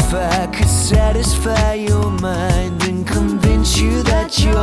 If I could satisfy your mind and convince you that you're